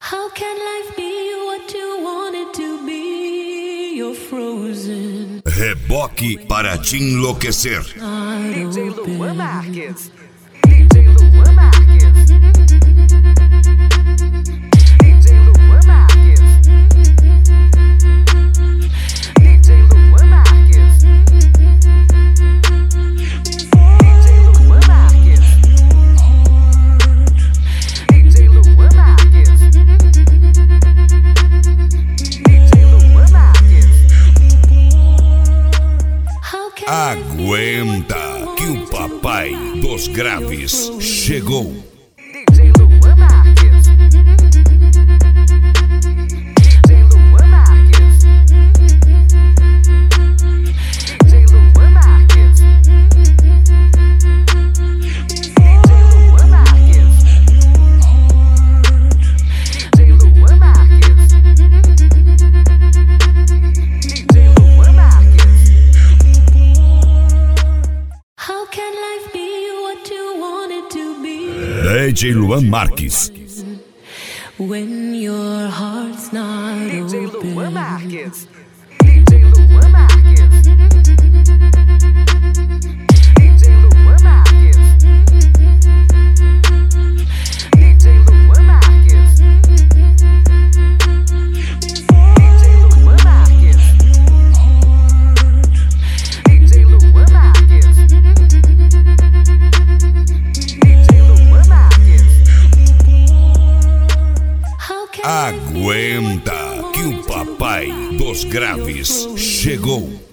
How can life be what you want it to be? You're frozen. Reboque para te enlouquecer. DJ Luan Marques. DJ Luan Marques. DJ Luan Marques. DJ Luan Marques. DJ Luan Marques. DJ Luan Marques. DJ Luan Marques. How can Aguenta que o papai dos graves chegou. DJ Luan Marques. DJ Luan Marques. DJ Luan Marques. DJ Luan Marques. DJ Luan Marques. DJ Luan Marques. How can life be what you want it to be? DJ Luan Marques. When your heart's not DJ open. Luan Marques. DJ Luan Marques. DJ Luan Marques. DJ Luan Marques. DJ Luan Marques. DJ Luan Marques. DJ Luan Marques. How can Aguenta que o papai dos graves chegou.